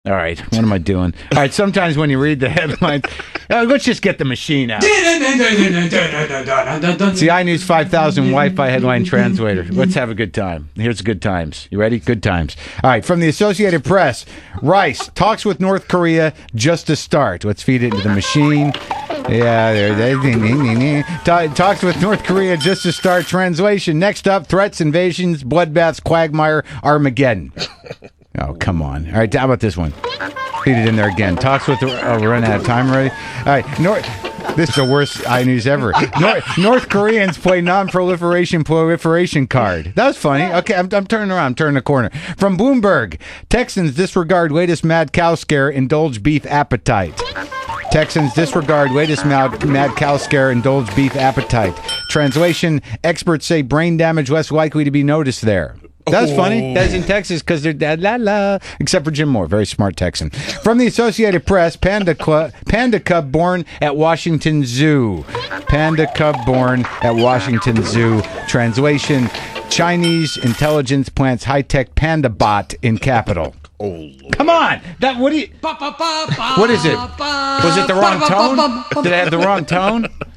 All right, what am I doing? All right, sometimes when you read the headlines, let's just get the machine out. It's the iNews 5000 Wi-Fi headline translator. Let's have a good time. Here's good times. You ready? Good times. All right, from the Associated Press, Rice talks with North Korea just to start. Let's feed it into the machine. Yeah, there. Talks with North Korea just to start. Translation. Next up, threats, invasions, bloodbaths, quagmire, Armageddon. Oh, come on. All right, how about this one? Feed it in there again. Talks with... we're running out of time already. All right, this is the worst iNews ever. North Koreans play non-proliferation card. That was funny. Okay, I'm turning around. I'm turning the corner. From Bloomberg, Texans disregard latest mad cow scare, indulge beef appetite. Texans disregard latest mad cow scare, indulge beef appetite. Translation, experts say brain damage less likely to be noticed there. That's funny. That's in Texas because they're da-la-la. Except for Jim Moore, very smart Texan. From the Associated Press, Panda cub born at Washington Zoo. Panda cub born at Washington Zoo. Translation, Chinese intelligence plants high-tech panda bot in capital. Oh, come on! What is it? Was it the wrong tone? Did I have the wrong tone?